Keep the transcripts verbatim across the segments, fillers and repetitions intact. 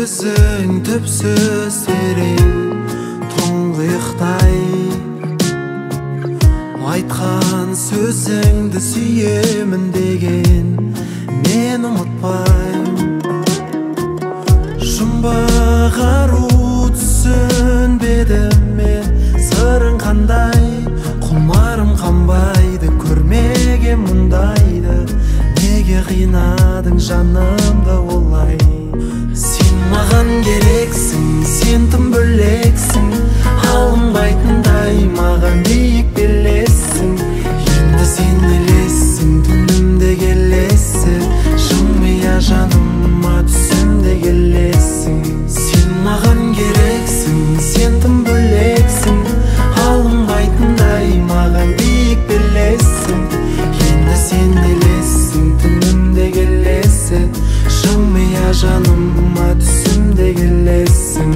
өзің түпсіз терең тұңғиықтай айтқан сөзіңді сүйемін деген мен ұмытпаймын. Жұмбақ ару түсінбедім мен сырың қандай, құмарым қанбайды көрмеген мұндайды. Неге қинадың жанымды олай? Сен маған керексің, сен тым бөлексің, алынбайтындай маған биік белесің. Енді сен елессің, түнімде келесің, жымия жаныма түсімде келесің. Сен маған керексің, сен тым бөлексің, алынбайтындай маған биік белесің. Енді сен елессің, түнімде келесің, жымия жаныма түсімде келесің.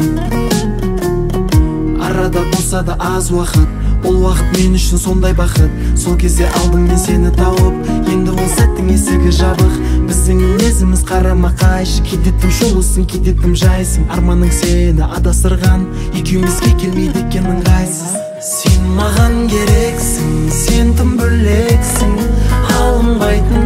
Арада болса да аз уақыт, ол уақыт мен үшін сондай бақыт. Сол кезде алдым мен сені тауып, енді ол сәттің есігі жабық. Біздің мінезіміз қарама қайшы, кейде тым шулысың, кейде тым жайсың. Арманың сені адастырған, екеумізге келмейді екен ыңғайсыз. Сен маған керексің, сен тым бөлексің, алынбайтын